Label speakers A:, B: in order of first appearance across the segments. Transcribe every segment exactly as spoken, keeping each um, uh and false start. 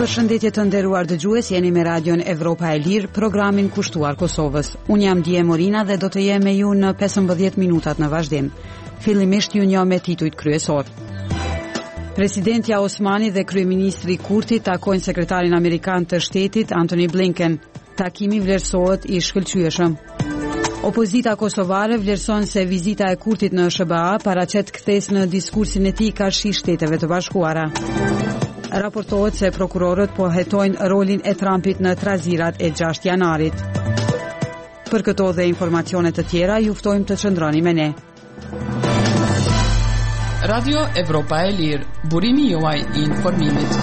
A: Përshëndetje të nderuar dëgjues, jeni me Radion Evropa e Lirë, programin kushtuar Kosovës. Unë jam Dije Morina dhe do të jem me ju në pesëmbëdhjetë minutat në vazhdim. Fillimisht ju njoh me titujt kryesor. Presidentja Osmani dhe kryeministri Kurti takojnë sekretarin amerikan të shtetit Antony Blinken. Takimi vlerësohet i shkëlqyeshëm. Opozita kosovare vlerëson se vizita e Kurtit në S B A paraqet kthesë në diskursin e tij karshi Shteteve të Bashkuara. Raportohet se prokurorët po hetojnë rolin e Trumpit në trazirat e gjashtë janarit. Për këto dhe informacione të tjera, ju ftojmë të qëndroni me ne.
B: Radio Evropa e Lirë, burimi juaj i informimit.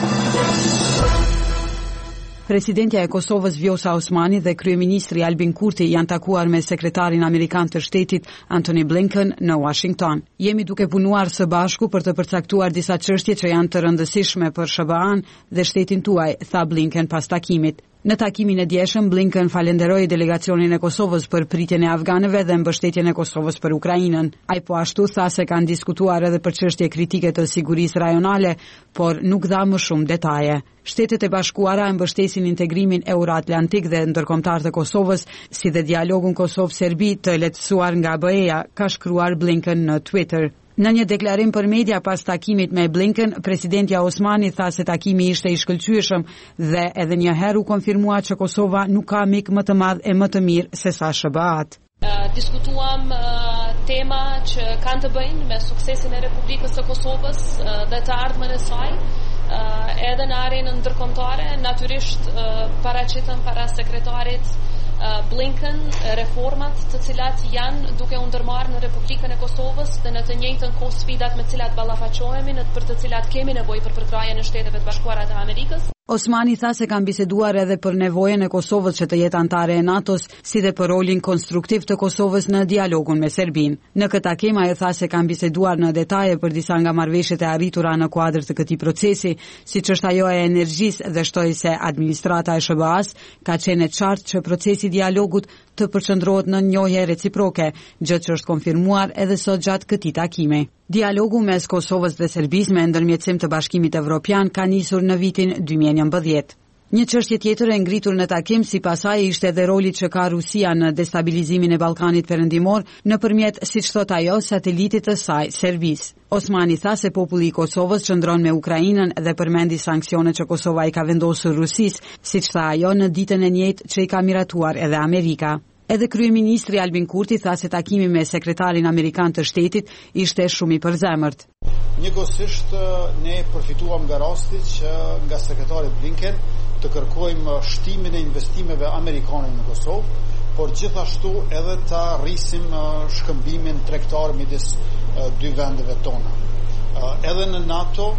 A: Presidentja e Kosovës Vjosa Osmani dhe kryeministri Albin Kurti janë takuar me sekretarin amerikan të shtetit Antony Blinken në Washington. Jemi duke punuar së bashku për të përcaktuar disa çështje që janë të rëndësishme për S B A-n dhe shtetin tuaj, tha Blinken pas takimit. Në takimin e djeshëm, Blinken falenderoi delegacionin e Kosovës për pritjen e afganëve dhe mbështetjen e Kosovës për Ukrainën. Ai po ashtu tha se kanë diskutuar edhe për çështje kritike të sigurisë rajonale, por nuk dha më shumë detaje. Shtetet e Bashkuara e mbështesin integrimin euroatlantik dhe ndërkombëtar të Kosovës, si dhe dialogun Kosovë-Serbi të lehtësuar nga B E-ja, ka shkruar Blinken në Twitter. Në një deklarim për media pas takimit me Blinken, presidentja Osmani tha se takimi ishte i shkëlqyeshëm dhe edhe një herë u konfirmua që Kosova nuk ka mik më të madh e më të mirë se sa S B A-t.
C: Uh, diskutuam uh, tema që kanë të bëjnë me suksesin e Republikës së Kosovës uh, dhe të ardhmen e saj, uh, edhe në arenën ndërkombëtare. Natyrisht uh, paraqitëm para sekretarit Blinken reformat të cilat janë duke u ndërmarrë në Republikën e Kosovës dhe në të njëjtën kohë sfidat me të cilat ballafaqohemi, në për të cilat kemi nevojë për përkrahjen e Shteteve të Bashkuara të Amerikës.
A: Osmani tha se kanë biseduar edhe për nevojën e Kosovës që të jetë antare e NATO-s, si dhe për rolin konstruktiv të Kosovës në dialogun me Serbinë. Në këtë takim ai tha se kanë biseduar në detaje për disa nga marrëveshjet e arritura në kuadër të këtij procesi, siç është ajo e energjisë, dhe shtoi se administrata e S B A-s ka qenë e qartë që procesi i dialogut të përqendrohet në njohje reciproke, gjë që është konfirmuar edhe sot gjatë këtij takimi. Dialogu mes Kosovës dhe Serbisë me ndërmjetësim të Bashkimit Evropian ka nisur në vitin dy mijë e njëmbëdhjetë. Një çështje tjetër e ngritur në takim sipas saj ishte edhe roli që ka Rusia në destabilizimin e Ballkanit Perëndimor nëpërmjet, siç thot ajo, satelitit të saj, Serbisë. Osmani tha se populli i Kosovës qëndron me Ukrainën dhe përmendi sanksionet që Kosova i ka vendosur Rusisë, siç tha ajo në ditën e njëjtë që i ka miratuar edhe Amerika. Edhe kryeministri Albin Kurti tha se takimi me sekretarin amerikan të shtetit ishte shumë i përzemërt.
D: Njëkohësisht ne përfituam nga rasti që nga sekretari Blinken të kërkojmë shtimin e investimeve amerikane në Kosovë, por gjithashtu edhe të rrisim shkëmbimin tregtar midis dy vendeve tona. Edhe në NATO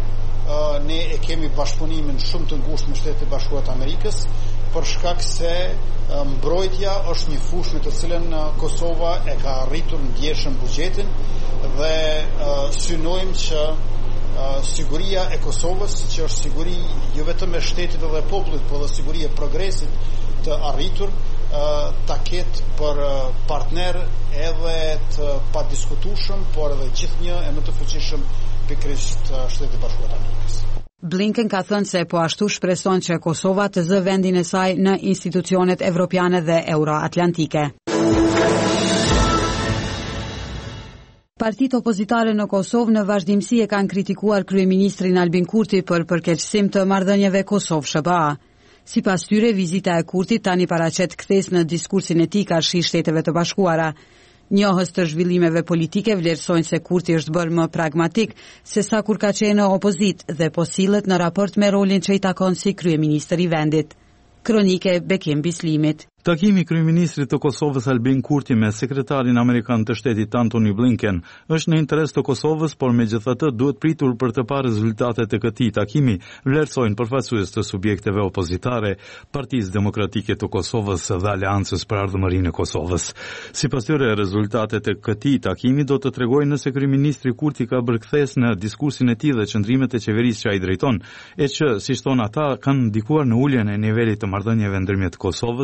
D: ne e kemi bashkëpunimin shumë të ngushtë me Shtetet e Bashkuara të Amerikës, për shkak se mbrojtja është një fushë në të cilën Kosova e ka arritur ndjeshëm buxhetin dhe uh, synojmë që uh, siguria e Kosovës, që është siguri jo vetëm e shtetit dhe popullit, por edhe siguri e progresit të arritur, uh, ta ketë për uh, partner edhe të padiskutueshëm, por edhe gjithnjë e më të fuqishëm pikërisht uh, Shtetet e Bashkuara të Amerikës.
A: Blinken ka thënë se po ashtu shpreson që Kosova të zë vendin e saj në institucionet evropiane dhe euroatlantike. Partitë opozitare në Kosovë në vazhdimsi e kanë kritikuar kryeministrin Albin Kurti për përkeqësim të marrëdhënieve Kosovë-S B A. Sipas tyre, vizita e Kurtit tani paraqet kthesë në diskursin e tij karshi Shteteve të Bashkuara. Njohës të zhvillimeve politike vlerësojnë se Kurti është bërë më pragmatik se sa kur ka qenë në opozitë dhe po sillet në raport me rolin që i takon si kryeministër i vendit. Kronike Bekim Bislimit.
E: Takimi i kryeministrit të Kosovës Albin Kurti me sekretarin amerikan të shtetit Antony Blinken është në interes të Kosovës, por megjithatë duhet pritur për të parë rezultatet e këtij takimi, vlerësojnë përfaqësues të subjekteve opozitare, Partisë Demokratike të Kosovës dhe Aleancës për Ardhmërinë e Kosovës. Sipas tyre, rezultatet e këtij takimi do të tregojnë nëse kryeministri Kurti ka bërë kthesë në diskursin e tij dhe qëndrimet e qeverisë që ai drejton, e që, siç thon ata, kanë ndikuar në uljen e nivelit të marrëdhënieve ndërmjet Kosovës dhe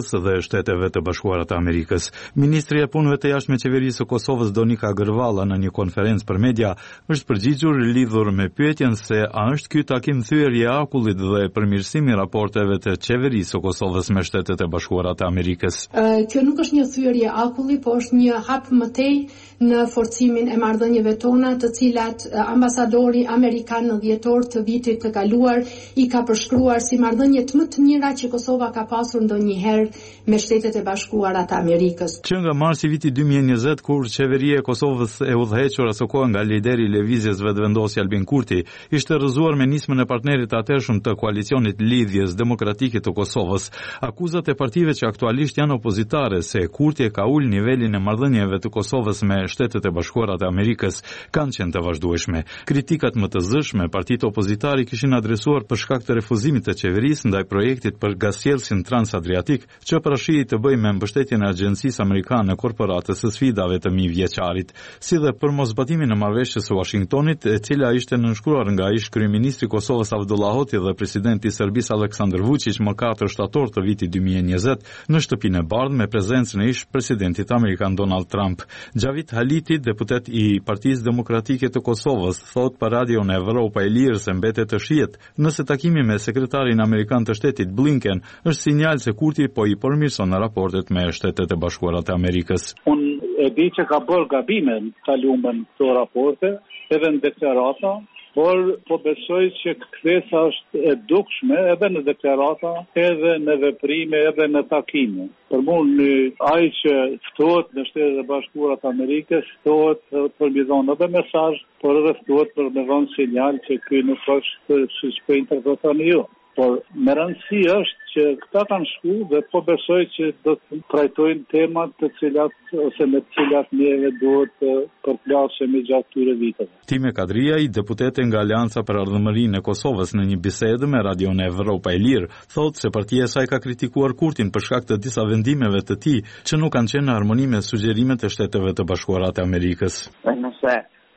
E: Shteteve të Bashkuara të Amerikës. Ministri e punëve të jashtme qeverisë së Kosovës Donika Gërvalla në një konferencë për media është përgjigjur lidhur me pyetjen se a është ky takim thyerje e akullit dhe përmirësimi i raporteve të qeverisë së Kosovës me Shtetet e Bashkuara të Amerikës.
F: Kjo nuk është një thyerje e akullit, por është një hap më tej në forcimin e marrëdhënieve tona, të cilat ambasadori amerikan në dhjetor të vitit të kaluar i ka përshkruar si marrëdhëniet më të mira që Kosova ka pasur ndonjëherë me Shtetet e Bashkuara të Amerikës.
E: Që nga marsi viti dy mijë e njëzet, kur qeveria e Kosovës e udhëhequr asë kohë nga lideri i lëvizjes vetëvendosje Albin Kurti, ishte rrëzuar me nismën e partnerit të atërshëm të koalicionit Lidhjes Demokratike të Kosovës, akuzat e partive që aktualisht janë opozitare se Kurti e ka ul nivelin e marrëdhënieve të Kosovës me Shtetet e Bashkuara të Amerikës kanë qenë të vazhdueshme. Kritikat më të zëshme partitë opozitare kishin adresuar për shkak të refuzimit të qeverisë ndaj projektit për gasjellsin transadriatik që parashihej të bëjë me mbështetjen e Agjencisë Amerikane Korporatës së Sfidave të mijëvjeçarit, si dhe për mosbatimin e marrëveshjes së Washingtonit, e cila ishte nënshkruar nga ish kryeministri i Kosovës Abdullah Hoti dhe presidenti i Serbisë Aleksandar Vučić më katër shtator të vitit dy mijë e njëzet në shtëpinë e bardhë me prezencën e ish presidentit amerikan Donald Trump. Gjavit Haliti, deputet i Partisë Demokratike të Kosovës, thot për radion Evropa e Lirë se mbetet të shihet nëse takimi me sekretarin amerikan të shtetit Blinken është sinjal se Kurti po i përmirëson raportet me Shtetet e Bashkuara të Amerikës.
G: Unë e di që ka bërë gabime në kalumen këto raporte, edhe në deklarata, por po besoj që kthesa është e dukshme edhe në deklarata, edhe në veprime, edhe në takime. Për mund ai që ftohet në Shtetet e Bashkuara të Amerikës, ftohet për me dhënë edhe mesazh, por edhe ftohet për me dhënë sinjal që ky nuk është siç po interpretoni ju. Por me rëndësi është që këta kanë shku dhe po besoj që do të trajtojnë temat të cilat ose me të cilat neve duhet të përplasemi gjatë këtyre viteve.
E: Time Kadria, i deputete nga Alianca për Ardhmërinë e Kosovës në një bisedë me radion Evropa e Lirë, thotë se partia e saj ka kritikuar Kurtin për shkak të disa vendimeve të tij që nuk kanë qenë në harmoni me sugjerimet e Shteteve të Bashkuara të Amerikës.
H: Nëse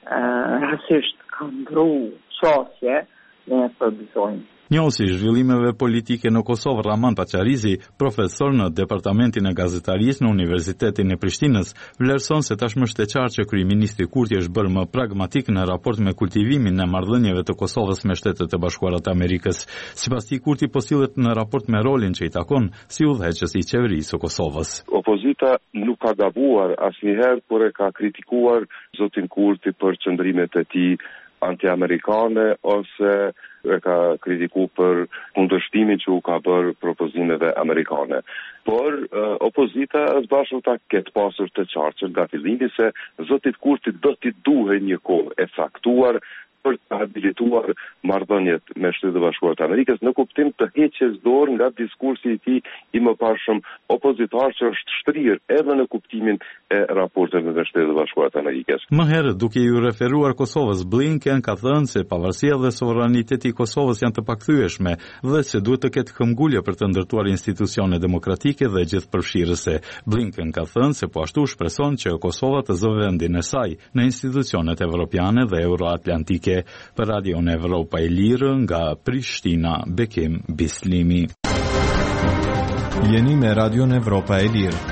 H: rasisht kanë ndru qasje, ne përbësojmë.
E: Njohësi zhvillimeve politike në Kosovë, Raman Paqarizi, profesor në Departamentin e Gazetarisë në Universitetin e Prishtinës, vlerëson se tashmë është e qartë që kryeministri Kurti është bërë më pragmatik në raport me kultivimin e marrëdhënieve të Kosovës me Shtetet e Bashkuara të Amerikës. Sipas tij, Kurti po sillet në raport me rolin që i takon si udhëheqës i qeverisë së Kosovës.
I: Opozita nuk ka gabuar asnjëherë, por e ka kritikuar zotin Kurti për qëndrimet e tij anti-amerikane ose e ka kritiku për kundërshtimin që u ka bërë propozimeve amerikane. Por uh, opozita është bashkë ta ketë pasur të qartë nga fillimi se zotit Kurti do t'i duhej një kohë e caktuar për të habilituar marrëdhëniet me Shtetet e Bashkuara të Amerikës në kuptim të heqjes dorë nga diskursi i tij i mëparshëm opozitar që është shtrirë edhe në kuptimin e raporteve me Shtetet e Bashkuara të Amerikës.
E: Më herët, duke i referuar Kosovës, Blinken ka thënë se pavarësia dhe sovraniteti i Kosovës janë të pakthyeshme dhe se duhet të ketë këmbgulje për të ndërtuar institucione demokratike dhe gjithëpërfshirëse. Blinken ka thënë se po ashtu shpreson që Kosova të zë vendin e saj në institucionet evropiane dhe euroatlantike. Për radion Evropa e Lirë nga Prishtina, Bekim Bislimi.
J: Jeni me radion Evropa e Lirë.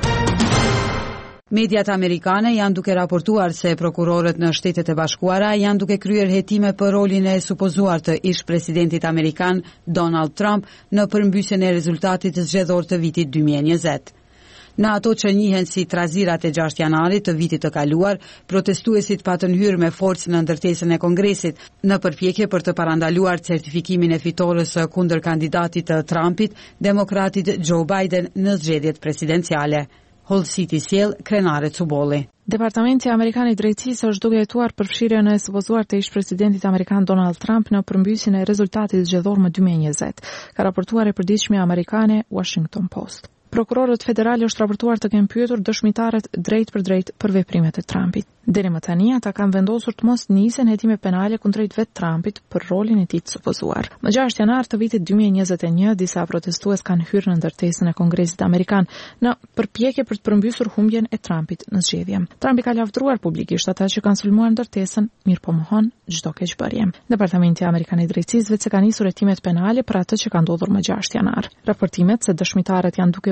A: Mediat amerikane janë duke raportuar se prokurorët në Shtetet e Bashkuara janë duke kryer hetime për rolin e supozuar të ish presidentit amerikan Donald Trump në përmbysjen e rezultatit të zgjedhor të vitit dy mijë e njëzet. Në ato që njihen si trazirat e gjashtë janarit të vitit të kaluar, protestuesit patën hyrë me forcë në ndërtesën e Kongresit në përpjekje për të parandaluar certifikimin e fitores kundër kandidatit të Trumpit, demokratit Joe Biden në zgjedhjet presidenciale. Hull City sjell Krenare Cubolli.
K: Departamenti Amerikan i Drejtësisë është duke hetuar përfshirjen e supozuar të ish presidentit amerikan Donald Trump në përmbysjen e rezultatit zgjedhor më dy mijë e njëzet, ka raportuar e përditshmja amerikane Washington Post. Prokurorët federale është raportuar të kenë pyetur dëshmitarët drejt për drejt për veprimet e Trumpit. Deri më tani ata kanë vendosur të mos nisen hetime penale kundrejt vet Trumpit për rolin e tij të supozuar. Më gjashtë janar të vitit dy mijë e njëzet e një, disa protestues kanë hyrë në ndërtesën e Kongresit amerikan në përpjekje për të përmbysur humbjen e Trumpit në zgjedhje. Trumpi ka lavdruar publikisht ata që kanë sulmuar ndërtesën, mirë po mohon çdo keqbërje. Departamenti Amerikan i Drejtësisë vetë se ka nisur hetimet penale për atë që ka ndodhur më gjashtë janar. Raportimet se dëshmitarët janë duke u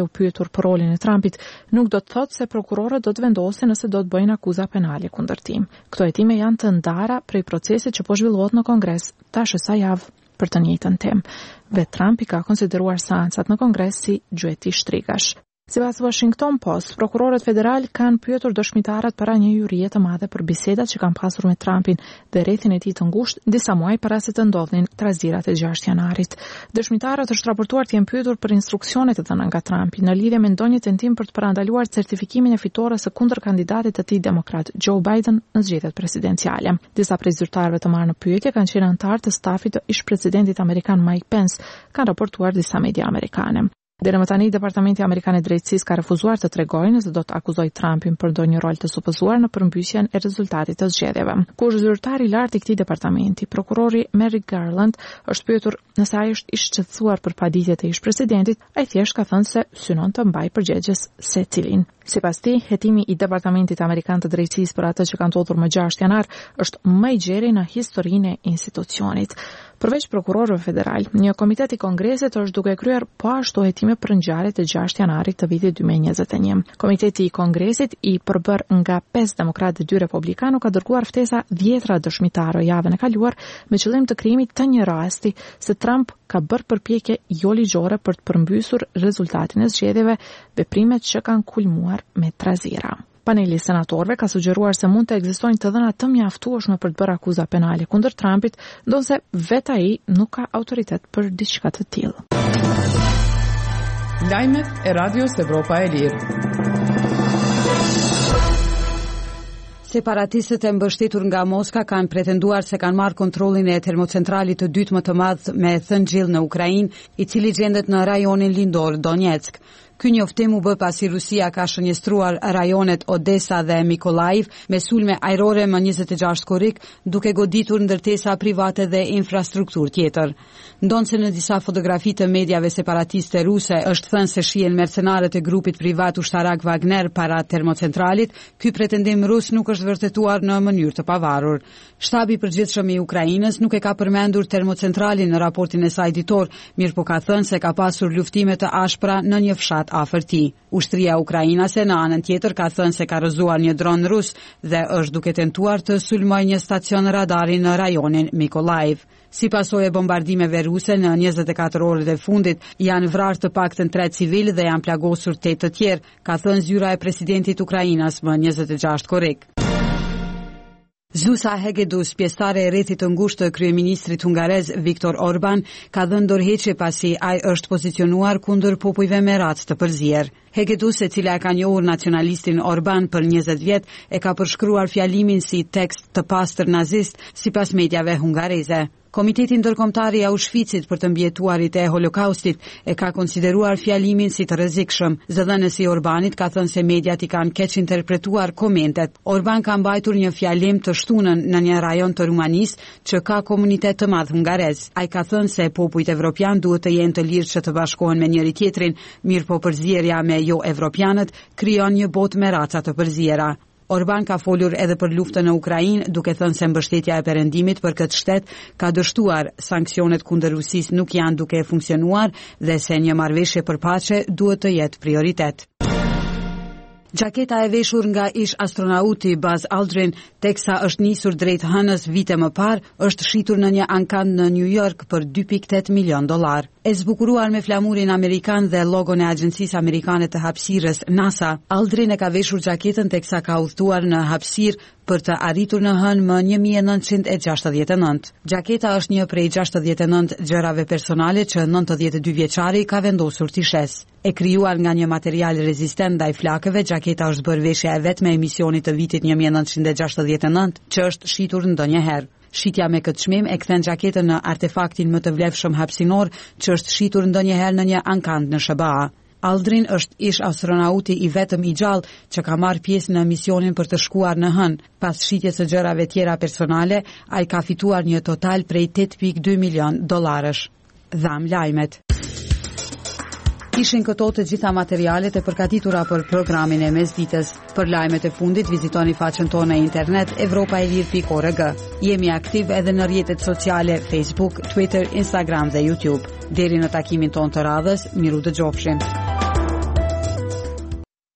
K: kur pyetur për rolin e Trumpit, nuk do të thotë se prokurorët do të vendosin nëse do të bëjnë akuza penale kundër tij. Këto hetime janë të ndara prej procesit që po zhvillohet në Kongres tash sa javë për të njëjtën temë. Vetë Trumpi ka konsideruar seancat në Kongres si gjueti shtrigash. Sipas Washington Post, prokurorët federal kanë pyetur dëshmitarët para një jurie të madhe për bisedat që kanë pasur me Trumpin dhe rrethin e tij të ngushtë disa muaj para se të ndodhin trazierat e gjashtë janarit. Dëshmitarët është raportuar të jenë pyetur për instruksionet e dhëna nga Trumpi në lidhje me ndonjë tentim për të parandaluar certifikimin e fitores së kundër kandidatit të tij demokrat Joe Biden në zgjedhjet presidenciale. Disa prej zyrtarëve të marrë në pyetje kanë qenë anëtarë të stafit të ish-presidentit amerikan Mike Pence, kanë raportuar disa media amerikane. Deri më tani, Departamenti Amerikan i Drejtësisë ka refuzuar të tregojë nëse do të akuzojë Trumpin për ndonjë rol të supozuar në përmbysjen e rezultatit të zgjedhjeve. Kur zyrtari i lartë i këtij departamenti, prokurori Merrick Garland, është pyetur nëse ai është i shqetësuar për paditjet e ish-presidentit, ai thjesht ka thënë se synon të mbajë përgjegjës secilin. Sipas tij, hetimi i Departamentit Amerikan të Drejtësisë për atë që ka ndodhur më gjashtë janar është më i gjerë në historinë e institucionit. Përveç prokurorëve federal, një komitet i Kongresit është duke kryer po ashtu hetime për ngjarjet e gjashtë janarit të vitit dy mijë e njëzet e një. Komiteti i Kongresit, i përbër nga pesë demokratë dhe dy republikanë, ka dërguar ftesa dhjetra dëshmitarë javën e kaluar me qëllim të krijimit të një rasti se Trump ka bërë përpjekje jo ligjore për të përmbysur rezultatin e zgjedhjeve, veprimet që kanë kulmuar me trazira. Paneli i senatorëve ka sugjeruar se mund të ekzistojnë të dhëna të mjaftueshme për të bërë akuza penale kundër Trumpit, ndonse vetë ai nuk ka autoritet për diçka të tillë.
B: Lajmet e Radios Evropa e Lirë.
A: Separatistët e mbështetur nga Moska kanë pretenduar se kanë marrë kontrollin e termocentralit të dytë më të madh me thëngjell në Ukrainë, i cili gjendet në rajonin lindor Donetsk. Ky njoftim u bë pasi Rusia ka shënjestruar rajonet Odessa dhe Mykolaiv me sulme ajrore më njëzet e gjashtë korrik, duke goditur ndërtesa private dhe infrastrukturë tjetër. Ndonse në disa fotografi të mediave separatiste ruse është thënë se shihen mercenarët e grupit privat ushtarak Wagner para termocentralit, ky pretendim rus nuk është vërtetuar në mënyrë të pavarur. Shtabi i përgjithshëm i Ukrainës nuk e ka përmendur termocentralin në raportin e saj ditor, mirë po ka thënë se ka pasur luftime të ashpra në një fshat afër tij. Ushtria ukrainase në anën tjetër ka thënë se ka rrëzuar një dron rus dhe është duke tentuar të sulmojë një stacion radari në rajonin Mykolaiv. Si pasojë e bombardimeve ruse në njëzet e katër orët e fundit, janë vrarë të paktën tre civilë dhe janë plagosur tetë të tjerë, ka thënë zyra e presidentit Ukrainas më njëzet e gjashtë korrik. Zsusa Hegedus, pjesëtare e rrethit të ngushtë të kryeministrit hungarez Viktor Orban, ka dhënë dorëheqje pasi ai është pozicionuar kundër popujve me rac të përzier. Hegedus, e cila e ka njohur nacionalistin Orban për njëzet vjet, e ka përshkruar fjalimin si tekst të pastër nazist sipas mediave hungareze. Komiteti ndërkombëtar i Auschwitzit për të mbijetuarit e Holokaustit e ka konsideruar fjalimin si të rrezikshëm. Zëdhënësi i Orbanit ka thënë se mediat i kanë keq interpretuar komentet. Orban ka mbajtur një fjalim të shtunën në një rajon të Rumanisë që ka komunitet të madh hungarez. Ai ka thënë se popujt evropian duhet të jenë të lirë që të bashkohen me njëri tjetrin, mirë po përzierja me jo evropianët krijon një botë me raca të përziera. Orban ka folur edhe për luftën në Ukrainë, duke thënë se mbështetja e perëndimit për këtë shtet ka dështuar sanksionet kundër Rusisë nuk janë duke funksionuar dhe se një marrëveshje për paqe duhet të jetë prioritet. Gjaketa e veshur nga ish astronauti Buzz Aldrin, teksa është nisur drejt hënës vite më parë, është shitur në një ankand në New York për dy pikë tetë milion dollar. E zbukuruar me flamurin amerikan dhe logon e Agjencisë Amerikane të Hapësirës NASA, Aldrin e ka veshur gjaketën teksa ka udhëtuar në hapësirë për të arritur në hënë më një mijë e nëntëqind e gjashtëdhjetë e nëntë. Gjaketa është një prej gjashtëdhjetë e nëntë gjërave personale që nëntëdhjetë e dy vjeçari ka vendosur t'i shes. E krijuar nga një material rezistent ndaj flakëve, gjaketa është bërë veshja e vetme e misionit të vitit një mijë e nëntëqind e gjashtëdhjetë e nëntë, që është shitur ndonjëherë. Shitja me këtë çmim e kthen gjaketën në artefaktin më të vlefshëm hapësinor që është shitur ndonjëherë në një ankand në S B A. Aldrin është ish astronauti i vetëm i gjallë që ka marrë pjesë në misionin për të shkuar në hënë. Pas shitjes së gjërave tjera personale, ai ka fituar një total prej tetë pikë dy milion dollarësh. Dham lajmet. Ishin këto të gjitha materialet e përgatitura për programin e mesditës. Për lajmet e fundit vizitoni faqen tonë në internet evropa e lirë pikë org. Jemi aktiv edhe në rrjetet sociale Facebook, Twitter, Instagram dhe YouTube. Deri në takimin tonë të radhës, miru dëgjofshim.